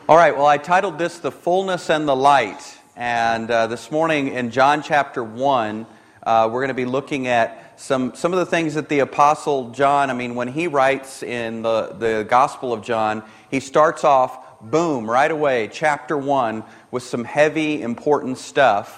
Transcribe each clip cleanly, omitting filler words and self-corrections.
All right, well, I titled this The Fullness and the Light. And this morning in John chapter 1, we're going to be looking at some of the things that the Apostle John, when he writes in the Gospel of John, he starts off, boom, right away, chapter 1, with some heavy, important stuff.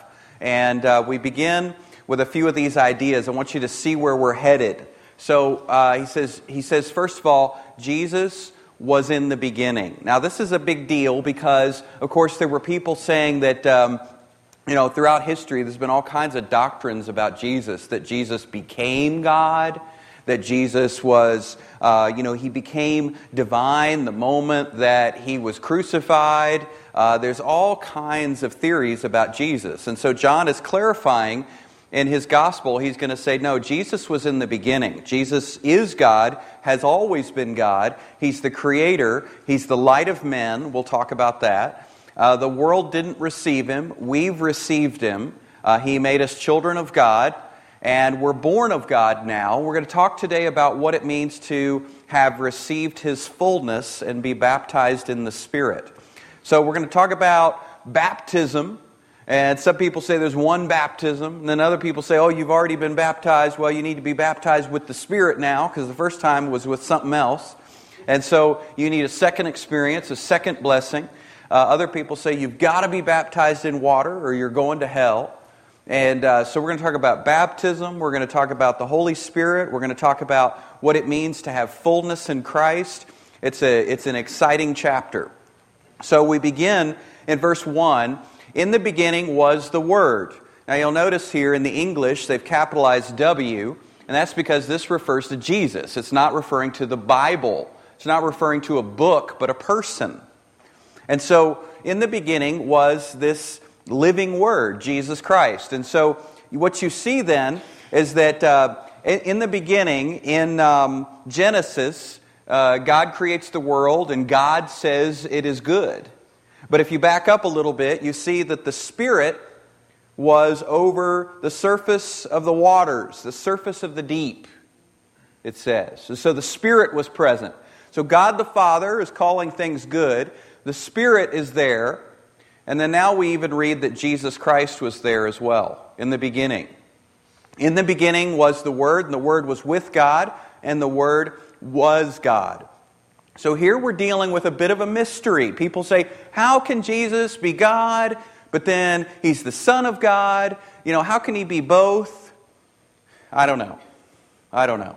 And we begin with a few of these ideas. I want you to see where we're headed. So he says, first of all, Jesus was in the beginning. Now, this is a big deal because, of course, there were people saying that, throughout history, there's been all kinds of doctrines about Jesus, that Jesus became God, that Jesus was, he became divine the moment that he was crucified. There's all kinds of theories about Jesus. And so John is clarifying in his gospel. He's going to say, no, Jesus was in the beginning. Jesus is God, has always been God. He's the creator. He's the light of men. We'll talk about that. The world didn't receive him. We've received him. He made us children of God, and we're born of God now. We're going to talk today about what it means to have received his fullness and be baptized in the Spirit. So we're going to talk about baptism. And some people say there's one baptism, and then other people say, oh, you've already been baptized. Well, you need to be baptized with the Spirit now, because the first time was with something else. And so you need a second experience, a second blessing. Other people say you've got to be baptized in water or you're going to hell. And so we're going to talk about baptism. We're going to talk about the Holy Spirit. We're going to talk about what it means to have fullness in Christ. It's an exciting chapter. So we begin in verse 1. In the beginning was the Word. Now you'll notice here in the English they've capitalized W, and that's because this refers to Jesus. It's not referring to the Bible. It's not referring to a book, but a person. And so in the beginning was this living Word, Jesus Christ. And so what you see then is that in the beginning, in Genesis, God creates the world and God says it is good. But if you back up a little bit, you see that the Spirit was over the surface of the waters, the surface of the deep, it says. And so the Spirit was present. So God the Father is calling things good. The Spirit is there. And then now we even read that Jesus Christ was there as well, in the beginning. In the beginning was the Word, and the Word was with God, and the Word was God. So here we're dealing with a bit of a mystery. People say, how can Jesus be God, but then He's the Son of God? How can He be both? I don't know.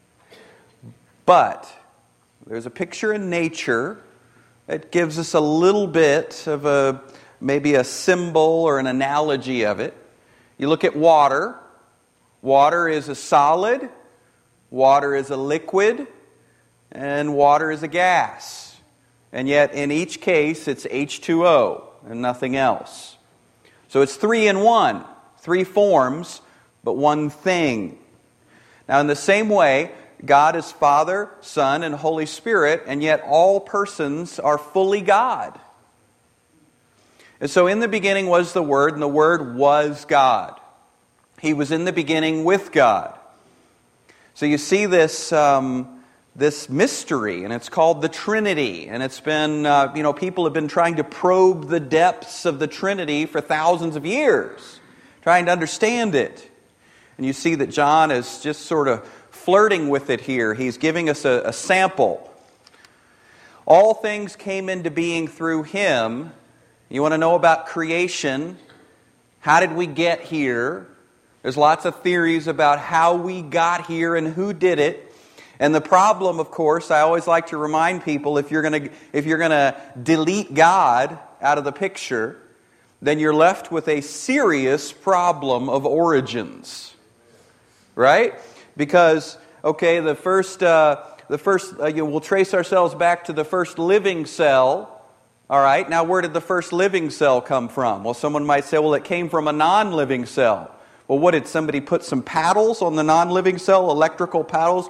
But there's a picture in nature that gives us a little bit of maybe a symbol or an analogy of it. You look at water. Water is a solid. Water is a liquid. And water is a gas. And yet, in each case, it's H2O and nothing else. So it's 3 in 1. 3 forms, but one thing. Now, in the same way, God is Father, Son, and Holy Spirit, and yet all persons are fully God. And so in the beginning was the Word, and the Word was God. He was in the beginning with God. So you see this mystery, and it's called the Trinity. And it's been, people have been trying to probe the depths of the Trinity for thousands of years, trying to understand it. And you see that John is just sort of flirting with it here. He's giving us a sample. All things came into being through Him. You want to know about creation? How did we get here? There's lots of theories about how we got here and who did it. And the problem, of course, I always like to remind people, if you're going to delete God out of the picture, then you're left with a serious problem of origins, right? Because the first we'll trace ourselves back to the first living cell. All right, now where did the first living cell come from? Well, someone might say, well, it came from a non-living cell. Well, what did somebody put some paddles on the non-living cell, electrical paddles?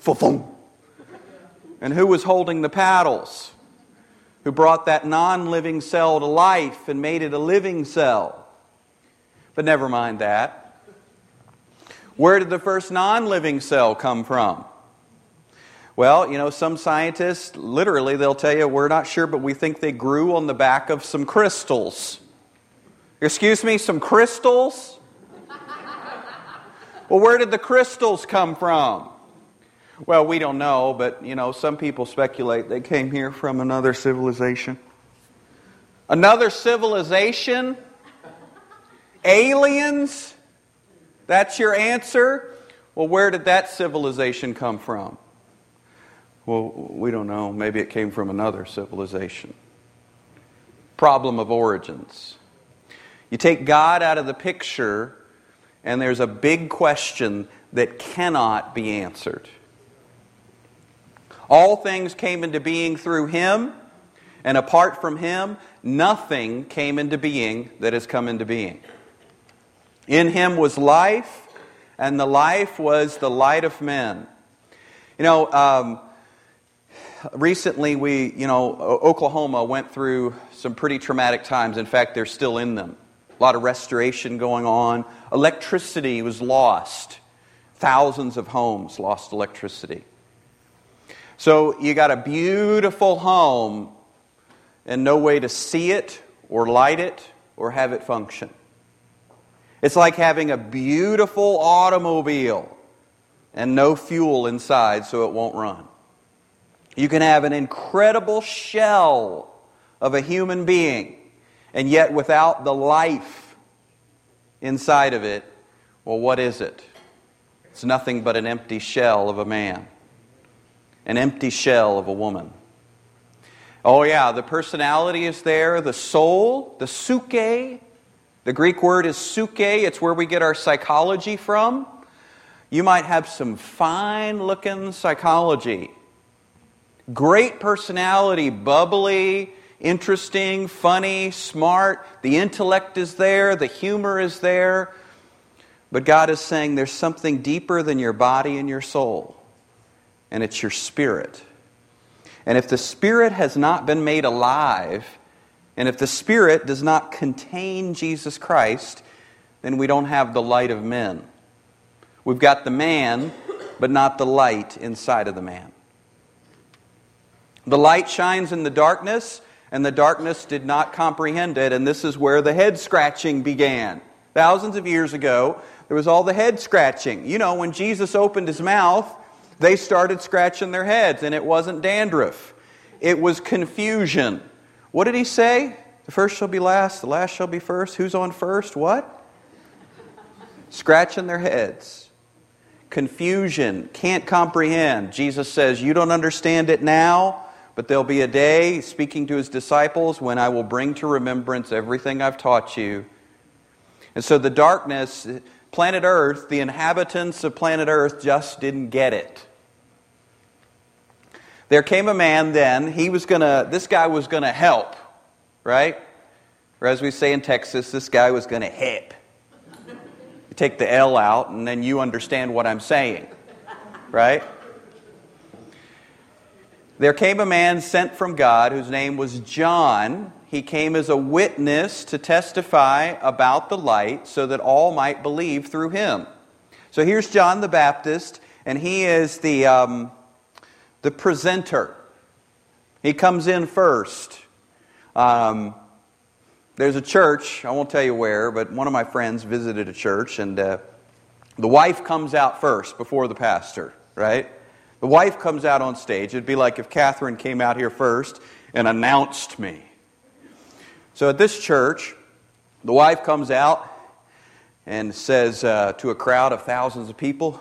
And who was holding the paddles? Who brought that non-living cell to life and made it a living cell? But never mind that. Where did the first non-living cell come from? Well, some scientists, literally, they'll tell you, we're not sure, but we think they grew on the back of some crystals. Excuse me, some crystals? Well, where did the crystals come from? Well, we don't know, but, some people speculate they came here from another civilization. Another civilization? Aliens? That's your answer? Well, where did that civilization come from? Well, we don't know. Maybe it came from another civilization. Problem of origins. You take God out of the picture, and there's a big question that cannot be answered. All things came into being through Him, and apart from Him, nothing came into being that has come into being. In Him was life, and the life was the light of men. Recently Oklahoma went through some pretty traumatic times. In fact, they're still in them. A lot of restoration going on. Electricity was lost. Thousands of homes lost electricity. So you got a beautiful home and no way to see it or light it or have it function. It's like having a beautiful automobile and no fuel inside so it won't run. You can have an incredible shell of a human being, and yet without the life inside of it, well, what is it? It's nothing but an empty shell of a man, an empty shell of a woman. Oh yeah, the personality is there, the soul, the psyche. The Greek word is psyche. It's where we get our psychology from. You might have some fine-looking psychology. Great personality, bubbly, interesting, funny, smart. The intellect is there, the humor is there. But God is saying there's something deeper than your body and your soul. And it's your spirit. And if the spirit has not been made alive, and if the spirit does not contain Jesus Christ, then we don't have the light of men. We've got the man, but not the light inside of the man. The light shines in the darkness, and the darkness did not comprehend it, and this is where the head scratching began. Thousands of years ago, there was all the head scratching. When Jesus opened His mouth, they started scratching their heads, and it wasn't dandruff. It was confusion. What did He say? The first shall be last, the last shall be first. Who's on first? What? Scratching their heads. Confusion. Can't comprehend. Jesus says, you don't understand it now, but there'll be a day, speaking to His disciples, when I will bring to remembrance everything I've taught you. And so the darkness, planet Earth, the inhabitants of planet Earth just didn't get it. There came a man then, this guy was going to help, right? Or as we say in Texas, this guy was going to help. You take the L out and then you understand what I'm saying, right? There came a man sent from God whose name was John. He came as a witness to testify about the light so that all might believe through him. So here's John the Baptist, and he is the presenter. He comes in first. There's a church, I won't tell you where, but one of my friends visited a church, and the wife comes out first before the pastor, right? The wife comes out on stage. It'd be like if Catherine came out here first and announced me. So at this church, the wife comes out and says to a crowd of thousands of people,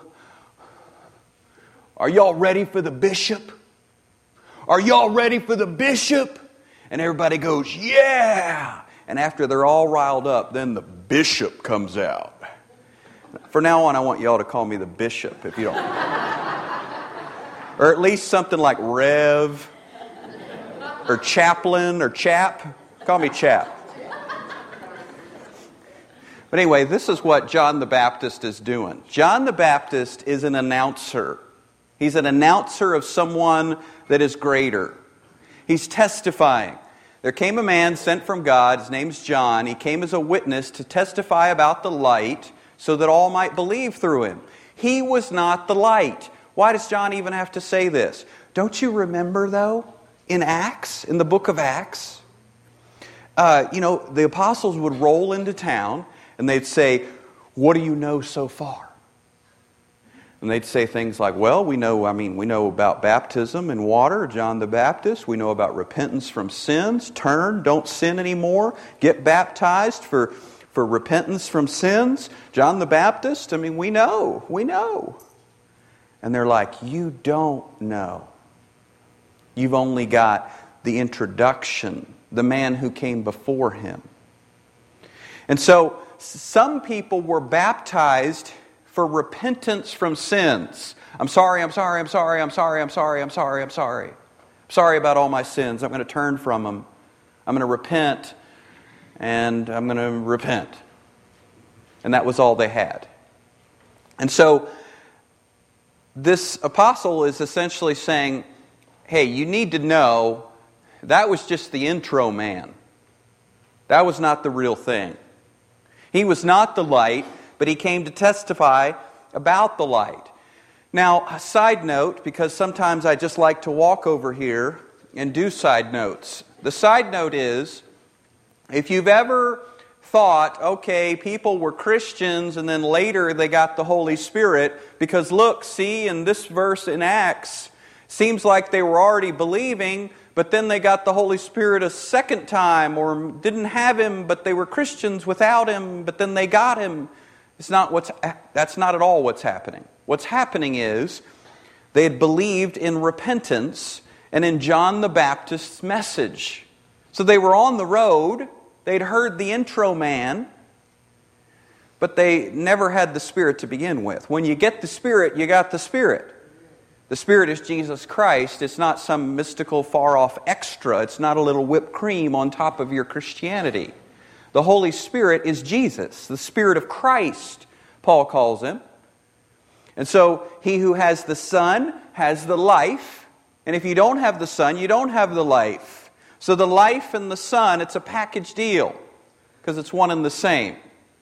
"Are y'all ready for the bishop? Are y'all ready for the bishop?" And everybody goes, "Yeah!" And after they're all riled up, then the bishop comes out. For now on, I want y'all to call me the bishop, if you don't. Or at least something like Rev, or chaplain, or chap. Call me chap. But anyway, this is what John the Baptist is doing. John the Baptist is an announcer. He's an announcer of someone that is greater. He's testifying. There came a man sent from God. His name's John. He came as a witness to testify about the light so that all might believe through him. He was not the light. Why does John even have to say this? Don't you remember, though, in Acts, in the book of Acts, the apostles would roll into town and they'd say, "What do you know so far?" And they'd say things like, "Well, we know about baptism in water, John the Baptist. We know about repentance from sins. Turn, don't sin anymore. Get baptized for repentance from sins. John the Baptist, we know. And they're like, "You don't know. You've only got the introduction, the man who came before him." And so, some people were baptized for repentance from sins. I'm sorry about all my sins. I'm going to turn from them. I'm going to repent, and I'm going to repent. And that was all they had. And so, this apostle is essentially saying, hey, you need to know that was just the intro man. That was not the real thing. He was not the light, but he came to testify about the light. Now, a side note, because sometimes I just like to walk over here and do side notes. The side note is, if you've ever thought, okay, people were Christians and then later they got the Holy Spirit, because look, see, in this verse in Acts, seems like they were already believing, but then they got the Holy Spirit a second time, or didn't have Him, but they were Christians without Him, but then they got Him. That's not at all what's happening. What's happening is they had believed in repentance and in John the Baptist's message. So they were on the road, they'd heard the intro man, but they never had the Spirit to begin with. When you get the Spirit, you got the Spirit. The Spirit is Jesus Christ. It's not some mystical far-off extra. It's not a little whipped cream on top of your Christianity. The Holy Spirit is Jesus, the Spirit of Christ, Paul calls Him. And so, he who has the Son has the life. And if you don't have the Son, you don't have the life. So the life and the Son, it's a package deal, because it's one and the same.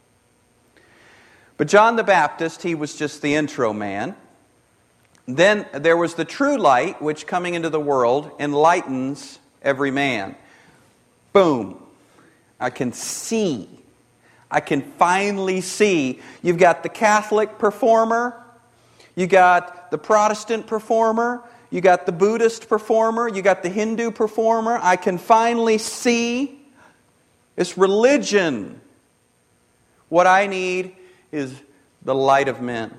But John the Baptist, he was just the intro man. Then there was the true light, which coming into the world enlightens every man. Boom. I can see. I can finally see. You've got the Catholic performer. You got the Protestant performer. You got the Buddhist performer. You got the Hindu performer. I can finally see. It's religion. What I need is the light of men.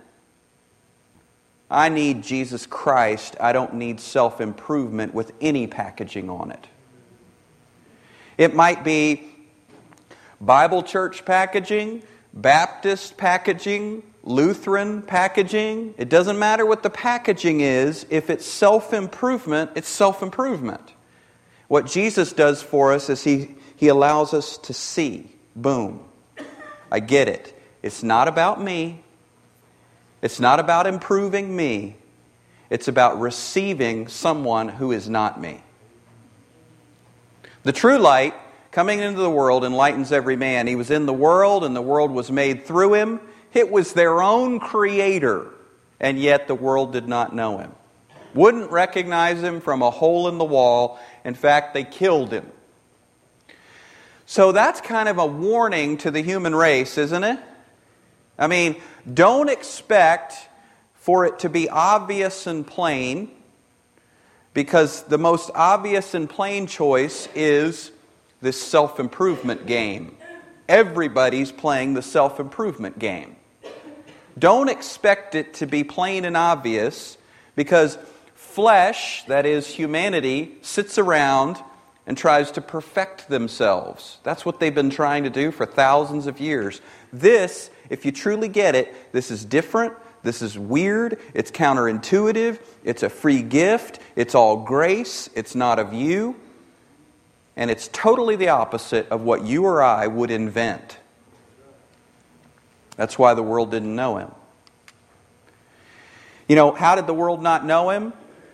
I need Jesus Christ. I don't need self-improvement with any packaging on it. It might be Bible church packaging, Baptist packaging, Lutheran packaging. It doesn't matter what the packaging is. If it's self-improvement, it's self-improvement. What Jesus does for us is He allows us to see. Boom. I get it. It's not about me. It's not about improving me. It's about receiving someone who is not me. The true light, coming into the world, enlightens every man. He was in the world, and the world was made through Him. It was their own creator, and yet the world did not know Him. Wouldn't recognize Him from a hole in the wall. In fact, they killed Him. So that's kind of a warning to the human race, isn't it? Don't expect for it to be obvious and plain, because the most obvious and plain choice is this self-improvement game. Everybody's playing the self-improvement game. Don't expect it to be plain and obvious, because flesh, that is humanity, sits around and tries to perfect themselves. That's what they've been trying to do for thousands of years. This, if you truly get it, this is different, this is weird, it's counterintuitive, it's a free gift, it's all grace, it's not of you, and it's totally the opposite of what you or I would invent. That's why the world didn't know Him. How did the world not know Him?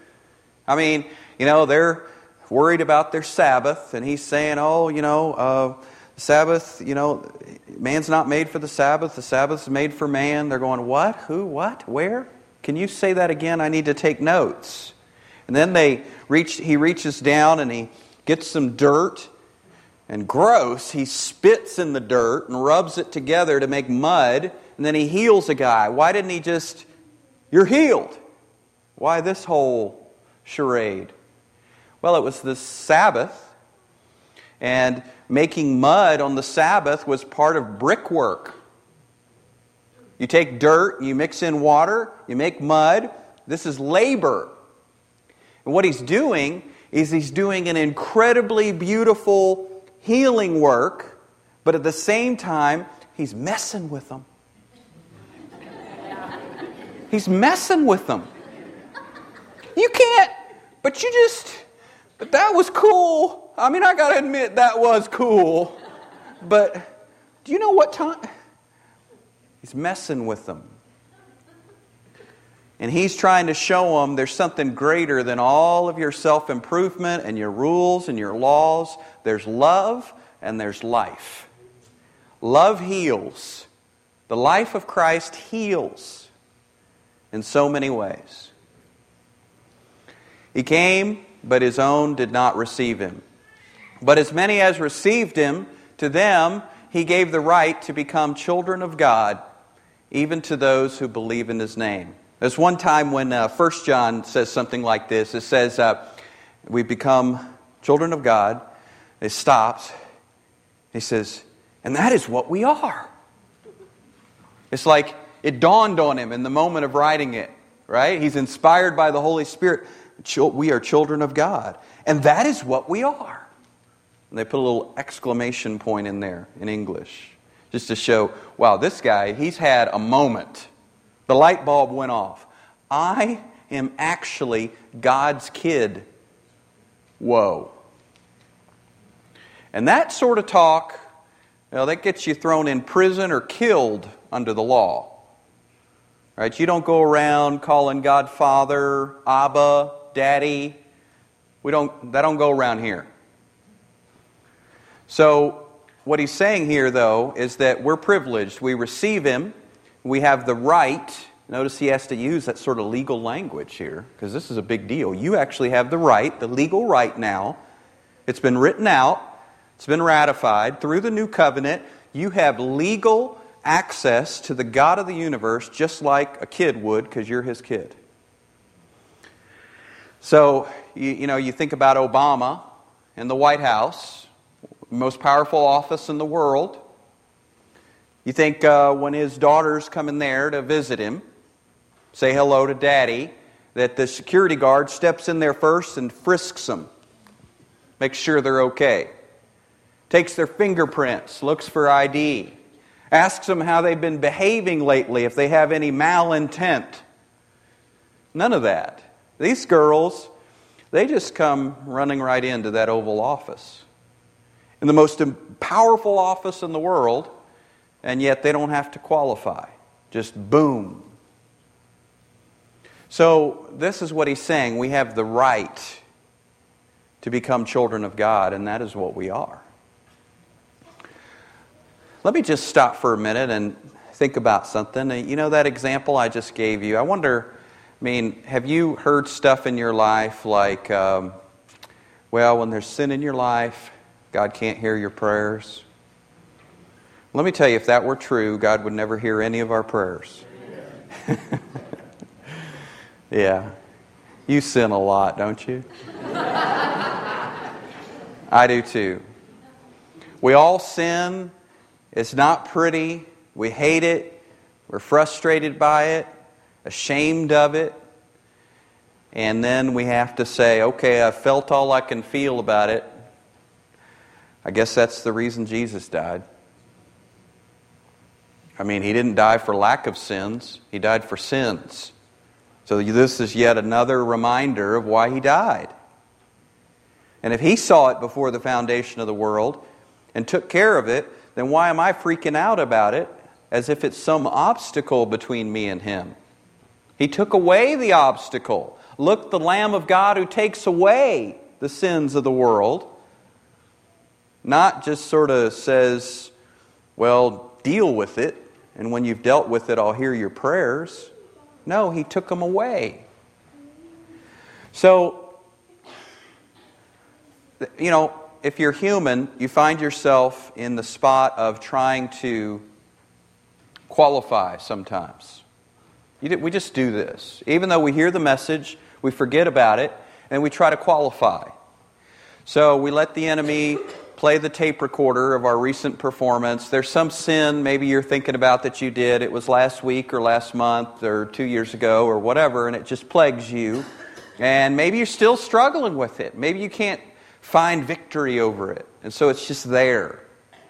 They're worried about their Sabbath, and He's saying, Sabbath, man's not made for the Sabbath is made for man. They're going, what? Who? What? Where? Can you say that again? I need to take notes. And then he reaches down and he gets some dirt, and gross, he spits in the dirt and rubs it together to make mud, and then he heals a guy. Why didn't he just, you're healed? Why this whole charade? Well, it was the Sabbath, and making mud on the Sabbath was part of brickwork. You take dirt, you mix in water, you make mud. This is labor. And what he's doing is he's doing an incredibly beautiful healing work, but at the same time, he's messing with them. He's messing with them. You can't, but that was cool. I mean, I got to admit, that was cool. But do you know what time? He's messing with them. And he's trying to show them there's something greater than all of your self-improvement and your rules and your laws. There's love and there's life. Love heals. The life of Christ heals in so many ways. He came, but his own did not receive him. But as many as received him, to them he gave the right to become children of God, even to those who believe in his name. There's one time when 1 John says something like this. It says, we become children of God. It stops. He says, and that is what we are. It's like it dawned on him in the moment of writing it, right? He's inspired by the Holy Spirit. We are children of God. And that is what we are. And they put a little exclamation point in there in English, just to show, wow, this guy, he's had a moment. The light bulb went off. I am actually God's kid. Whoa. And that sort of talk, that gets you thrown in prison or killed under the law. Right? You don't go around calling God Father, Abba, Daddy. That don't go around here. So what he's saying here, though, is that we're privileged. We receive him. We have the right. Notice he has to use that sort of legal language here, because this is a big deal. You actually have the right, the legal right now. It's been written out. It's been ratified through the new covenant. You have legal access to the God of the universe, just like a kid would, because you're his kid. So, you think about Obama in the White House, most powerful office in the world. You think when his daughters come in there to visit him, say hello to Daddy, that the security guard steps in there first and frisks them, makes sure they're okay, takes their fingerprints, looks for ID, asks them how they've been behaving lately, if they have any malintent. None of that. These girls, they just come running right into that Oval Office. In the most powerful office in the world, and yet they don't have to qualify. Just boom. So this is what he's saying. We have the right to become children of God, and that is what we are. Let me just stop for a minute and think about something. You know that example I just gave you? I wonder, have you heard stuff in your life like, when there's sin in your life, God can't hear your prayers? Let me tell you, if that were true, God would never hear any of our prayers. Yeah. You sin a lot, don't you? I do too. We all sin. It's not pretty. We hate it. We're frustrated by it, ashamed of it. And then we have to say, okay, I've felt all I can feel about it. I guess that's the reason Jesus died. He didn't die for lack of sins. He died for sins. So this is yet another reminder of why he died. And if he saw it before the foundation of the world and took care of it, then why am I freaking out about it as if it's some obstacle between me and him? He took away the obstacle. Look, the Lamb of God who takes away the sins of the world. Not just sort of says, well, deal with it, and when you've dealt with it, I'll hear your prayers. No, He took them away. So, if you're human, you find yourself in the spot of trying to qualify sometimes. We just do this. Even though we hear the message, we forget about it, and we try to qualify. So we let the enemy play the tape recorder of our recent performance. There's some sin maybe you're thinking about that you did. It was last week or last month or 2 years ago or whatever, and it just plagues you. And maybe you're still struggling with it. Maybe you can't find victory over it. And so it's just there.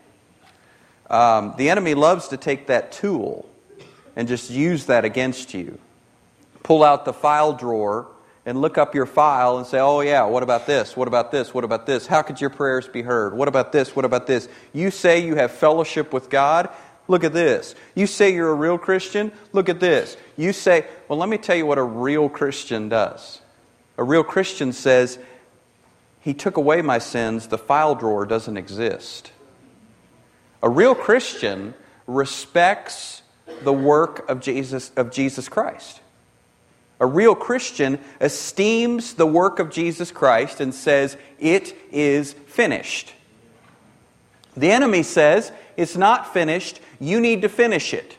The enemy loves to take that tool and just use that against you. Pull out the file drawer and look up your file and say, oh yeah, what about this? What about this? What about this? How could your prayers be heard? What about this? What about this? You say you have fellowship with God? Look at this. You say you're a real Christian? Look at this. You say, well, let me tell you what a real Christian does. A real Christian says, He took away my sins, the file drawer doesn't exist. A real Christian respects the work of Jesus Christ. A real Christian esteems the work of Jesus Christ and says, it is finished. The enemy says, it's not finished, you need to finish it.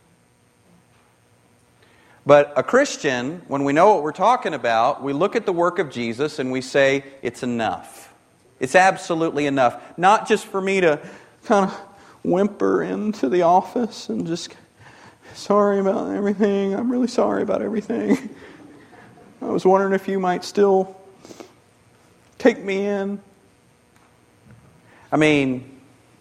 But a Christian, when we know what we're talking about, we look at the work of Jesus and we say, it's enough. It's absolutely enough. Not just for me to kind of whimper into the office and just, sorry about everything, I'm really sorry about everything. I was wondering if you might still take me in. I mean,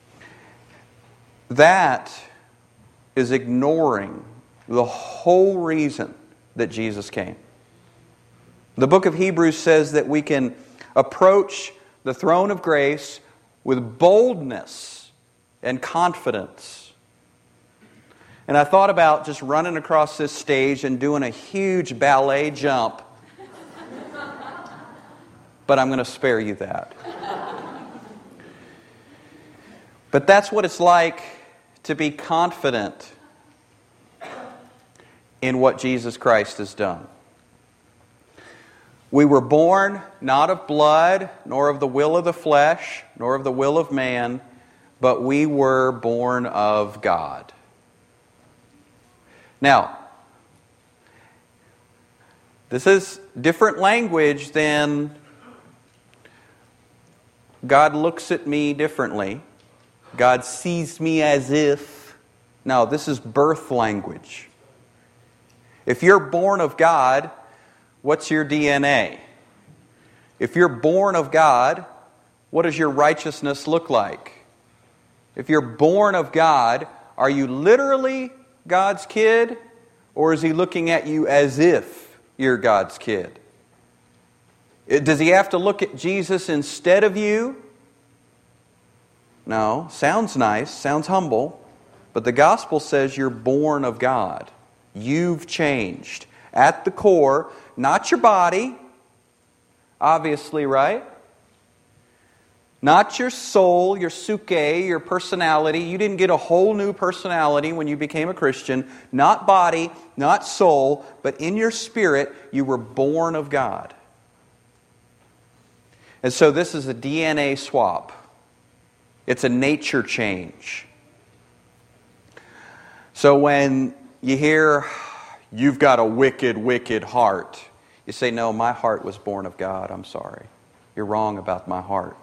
that is ignoring the whole reason that Jesus came. The book of Hebrews says that we can approach the throne of grace with boldness and confidence. And I thought about just running across this stage and doing a huge ballet jump. But I'm going to spare you that. But that's what it's like to be confident in what Jesus Christ has done. We were born not of blood, nor of the will of the flesh, nor of the will of man, but we were born of God. Now, this is different language than God looks at me differently. God sees me as if. No, this is birth language. If you're born of God, what's your DNA? If you're born of God, what does your righteousness look like? If you're born of God, are you literally God's kid? Or is He looking at you as if you're God's kid? Does He have to look at Jesus instead of you? No. Sounds nice, sounds humble. But the gospel says you're born of God. You've changed. At the core, not your body, obviously, right? Not your soul, your psyche, your personality. You didn't get a whole new personality when you became a Christian. Not body, not soul, but in your spirit, you were born of God. And so this is a DNA swap. It's a nature change. So when you hear, you've got a wicked, wicked heart, you say, no, my heart was born of God. I'm sorry. You're wrong about my heart.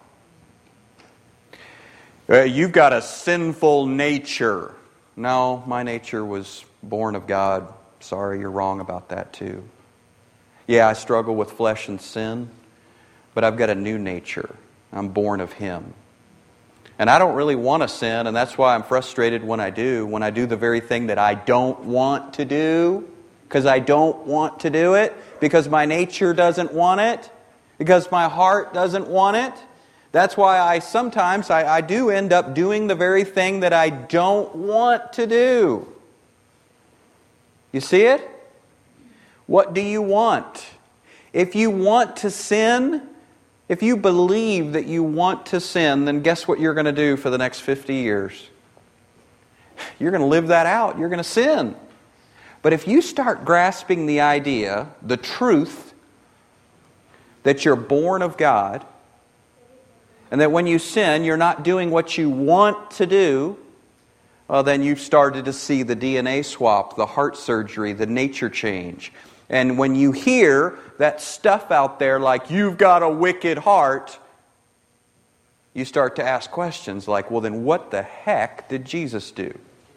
You've got a sinful nature. No, my nature was born of God. Sorry, you're wrong about that too. Yeah, I struggle with flesh and sin, but I've got a new nature. I'm born of Him. And I don't really want to sin, and that's why I'm frustrated when I do the very thing that I don't want to do, because I don't want to do it, because my nature doesn't want it, because my heart doesn't want it. That's why I sometimes do end up doing the very thing that I don't want to do. You see it? What do you want? If you want to sin, if you believe that you want to sin, then guess what you're going to do for the next 50 years? You're going to live that out. You're going to sin. But if you start grasping the idea, the truth, that you're born of God, and that when you sin, you're not doing what you want to do, well, then you've started to see the DNA swap, the heart surgery, the nature change. And when you hear that stuff out there like, you've got a wicked heart, you start to ask questions like, well, then what the heck did Jesus do?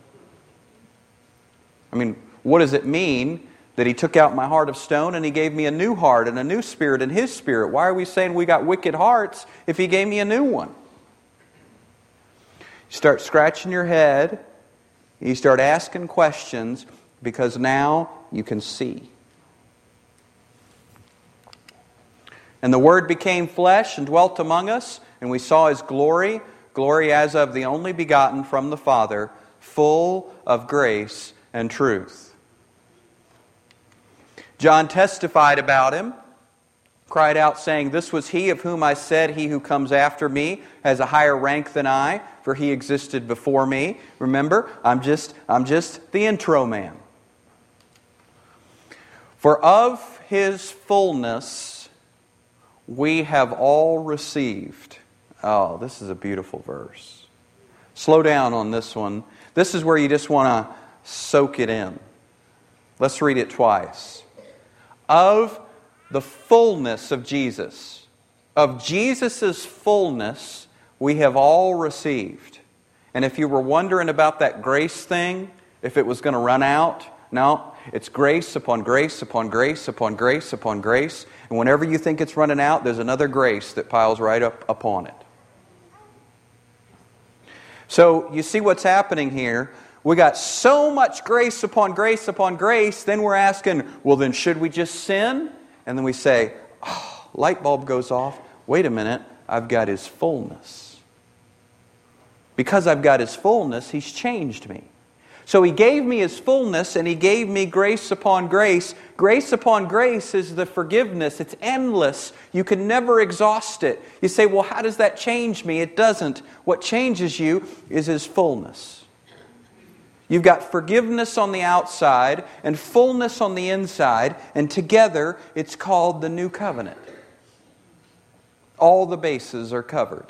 I mean, what does it mean that He took out my heart of stone and He gave me a new heart and a new spirit in His Spirit? Why are we saying we got wicked hearts if He gave me a new one? You start scratching your head. You start asking questions because now you can see. And the Word became flesh and dwelt among us, and we saw His glory, glory as of the only begotten from the Father, full of grace and truth. John testified about Him, cried out saying, "This was He of whom I said, He who comes after me has a higher rank than I, for He existed before me." Remember, I'm just the intro man. For of His fullness we have all received. Oh, this is a beautiful verse. Slow down on this one. This is where you just want to soak it in. Let's read it twice. Of the fullness of Jesus, of Jesus' fullness, we have all received. And if you were wondering about that grace thing, if it was going to run out, no, it's grace upon grace upon grace upon grace upon grace. And whenever you think it's running out, there's another grace that piles right up upon it. So you see what's happening here. We got so much grace upon grace upon grace, then we're asking, well then should we just sin? And then we say, oh, light bulb goes off. Wait a minute, I've got His fullness. Because I've got His fullness, He's changed me. So He gave me His fullness and He gave me grace upon grace. Grace upon grace is the forgiveness. It's endless. You can never exhaust it. You say, well, how does that change me? It doesn't. What changes you is His fullness. You've got forgiveness on the outside and fullness on the inside, and together it's called the New Covenant. All the bases are covered.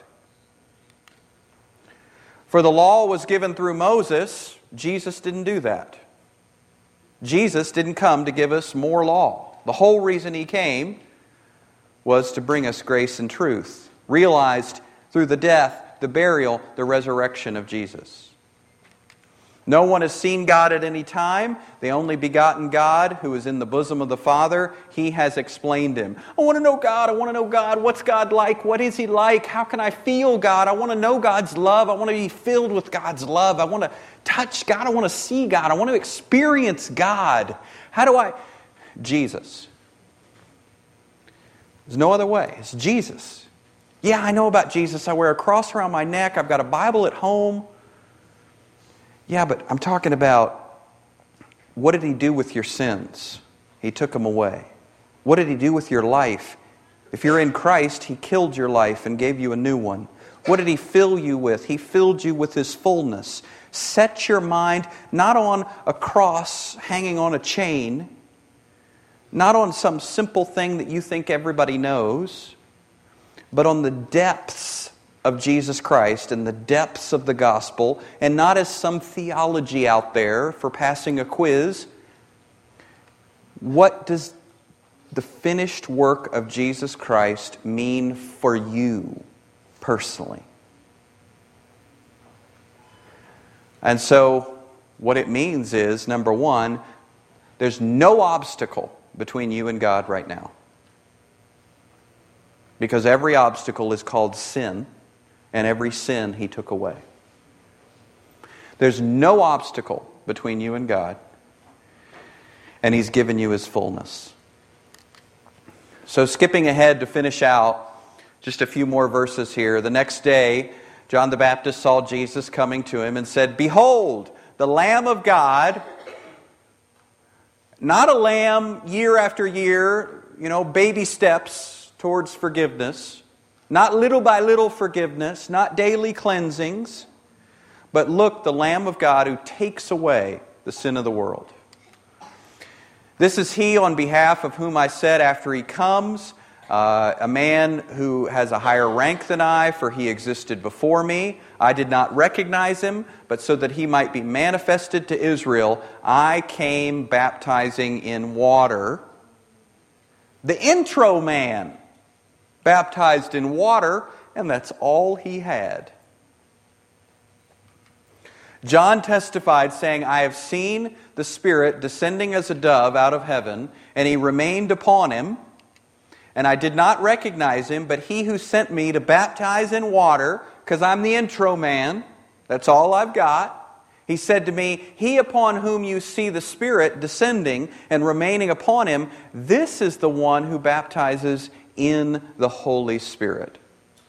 For the law was given through Moses. Jesus didn't do that. Jesus didn't come to give us more law. The whole reason He came was to bring us grace and truth, realized through the death, the burial, the resurrection of Jesus. No one has seen God at any time. The only begotten God who is in the bosom of the Father, He has explained Him. I want to know God. I want to know God. What's God like? What is He like? How can I feel God? I want to know God's love. I want to be filled with God's love. I want to touch God. I want to see God. I want to experience God. How do I? Jesus. There's no other way. It's Jesus. Yeah, I know about Jesus. I wear a cross around my neck. I've got a Bible at home. Yeah, but I'm talking about, what did He do with your sins? He took them away. What did He do with your life? If you're in Christ, He killed your life and gave you a new one. What did He fill you with? He filled you with His fullness. Set your mind not on a cross hanging on a chain, not on some simple thing that you think everybody knows, but on the depths of Jesus Christ and the depths of the gospel, and not as some theology out there for passing a quiz. What does the finished work of Jesus Christ mean for you personally? And so what it means is, number one, there's no obstacle between you and God right now. Because every obstacle is called sin. And every sin He took away. There's no obstacle between you and God. And He's given you His fullness. So skipping ahead to finish out, just a few more verses here. The next day, John the Baptist saw Jesus coming to him and said, "Behold, the Lamb of God." Not a lamb year after year, baby steps towards forgiveness. Not little by little forgiveness, not daily cleansings, but look, the Lamb of God who takes away the sin of the world. This is he on behalf of whom I said after he comes, a man who has a higher rank than I, for he existed before me. I did not recognize him, but so that he might be manifested to Israel, I came baptizing in water. The intro man baptized in water, and that's all he had. John testified, saying, I have seen the Spirit descending as a dove out of heaven, and he remained upon him. And I did not recognize him, but he who sent me to baptize in water, because I'm the intro man, that's all I've got. He said to me, he upon whom you see the Spirit descending and remaining upon him, this is the one who baptizes in the Holy Spirit.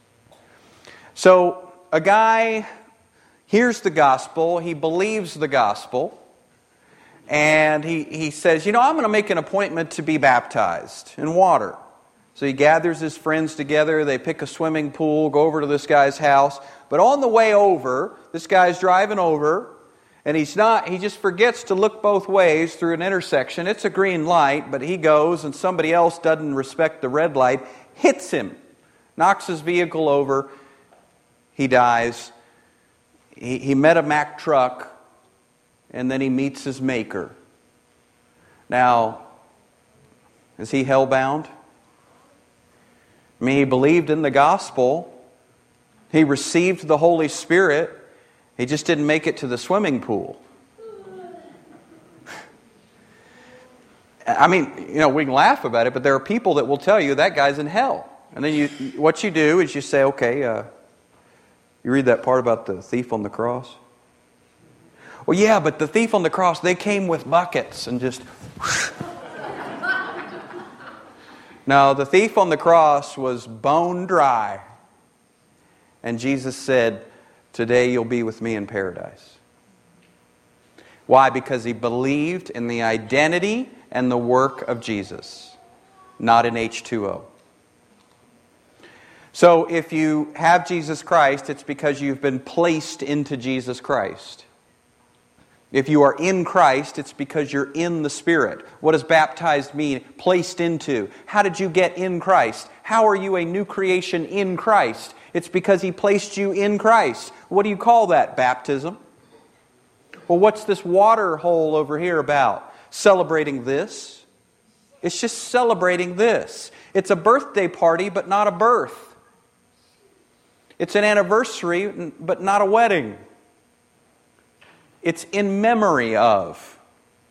So, a guy hears the gospel, he believes the gospel, and he says, I'm going to make an appointment to be baptized in water. So he gathers his friends together, they pick a swimming pool, go over to this guy's house. But on the way over, this guy's driving over, and he just forgets to look both ways through an intersection. It's a green light, but he goes, and somebody else doesn't respect the red light, hits him, knocks his vehicle over, he dies. He met a Mack truck, and then he meets his Maker. Now, is he hellbound? I mean, he believed in the gospel. He received the Holy Spirit. He just didn't make it to the swimming pool. I mean, we can laugh about it, but there are people that will tell you that guy's in hell. And then what you do is you say, okay, you read that part about the thief on the cross? Well, yeah, but the thief on the cross, they came with buckets and just... No, the thief on the cross was bone dry. And Jesus said, today you'll be with me in paradise. Why? Because he believed in the identity and the work of Jesus, not in H2O. So if you have Jesus Christ, it's because you've been placed into Jesus Christ. If you are in Christ, it's because you're in the Spirit. What does baptized mean? Placed into. How did you get in Christ? How are you a new creation in Christ? It's because He placed you in Christ. What do you call that? Baptism. Well, what's this water hole over here about? Celebrating this? It's just celebrating this. It's a birthday party, but not a birth. It's an anniversary, but not a wedding. It's in memory of.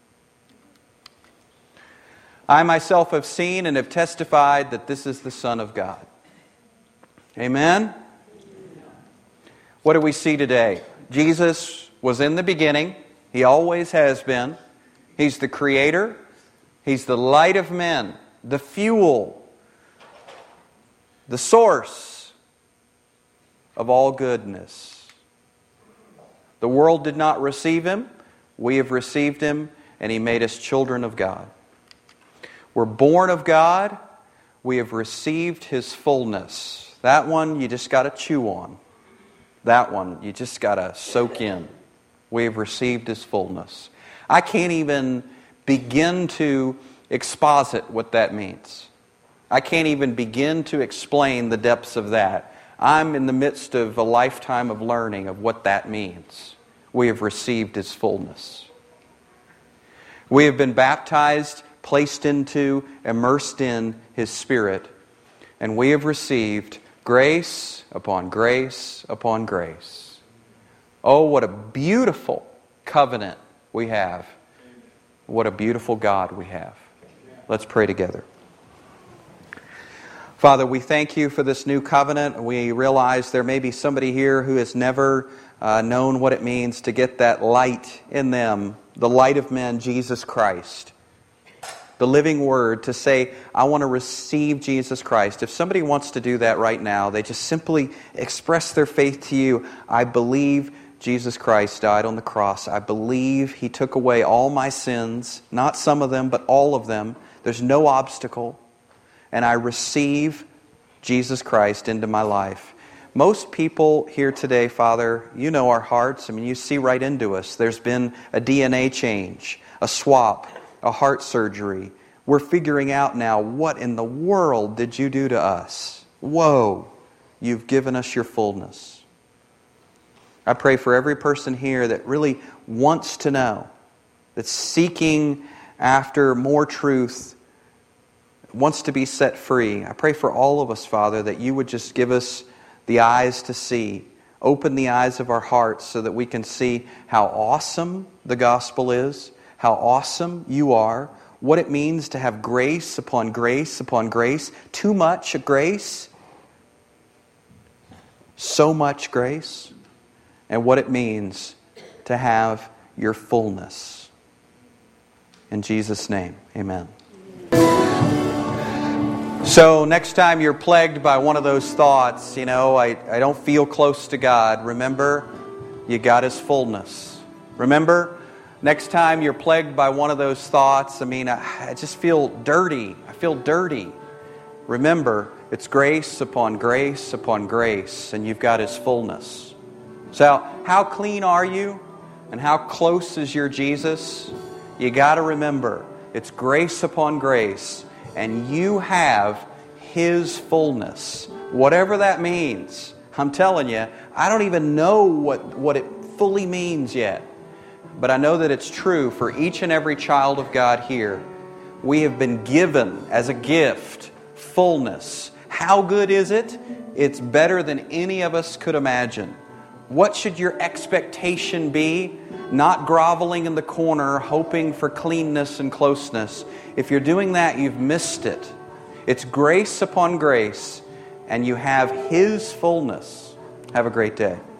I myself have seen and have testified that this is the Son of God. Amen? What do we see today? Jesus was in the beginning. He always has been. He's the Creator. He's the light of men, the fuel, the source of all goodness. The world did not receive Him. We have received Him, and He made us children of God. We're born of God. We have received His fullness. That one you just got to chew on. That one you just got to soak in. We have received His fullness. I can't even begin to exposit what that means. I can't even begin to explain the depths of that. I'm in the midst of a lifetime of learning of what that means. We have received His fullness. We have been baptized, placed into, immersed in His Spirit, and we have received grace upon grace upon grace. Oh, what a beautiful covenant we have. What a beautiful God we have. Let's pray together. Father, we thank You for this new covenant. We realize there may be somebody here who has never known what it means to get that light in them, the light of men, Jesus Christ, the living Word, to say, I want to receive Jesus Christ. If somebody wants to do that right now, they just simply express their faith to You. I believe Jesus Christ died on the cross. I believe He took away all my sins, not some of them, but all of them. There's no obstacle. And I receive Jesus Christ into my life. Most people here today, Father, You know our hearts. I mean, You see right into us. There's been a DNA change, a swap. a heart surgery, we're figuring out now, what in the world did you do to us? Whoa, you've given us your fullness. I pray for every person here that really wants to know, that's seeking after more truth, wants to be set free. I pray for all of us, Father, that you would just give us the eyes to see. Open the eyes of our hearts so that we can see how awesome the gospel is, how awesome you are, what it means to have grace upon grace upon grace, too much grace, so much grace, and what it means to have your fullness. In Jesus' name, amen. So next time you're plagued by one of those thoughts, I don't feel close to God, remember, you got His fullness. Remember, next time you're plagued by one of those thoughts, I just feel dirty. I feel dirty. Remember, it's grace upon grace upon grace, and you've got His fullness. So how clean are you? And how close is your Jesus? You got to remember, it's grace upon grace, and you have His fullness. Whatever that means, I'm telling you, I don't even know what it fully means yet. But I know that it's true for each and every child of God here. We have been given as a gift fullness. How good is it? It's better than any of us could imagine. What should your expectation be? Not groveling in the corner, hoping for cleanness and closeness. If you're doing that, you've missed it. It's grace upon grace, and you have His fullness. Have a great day.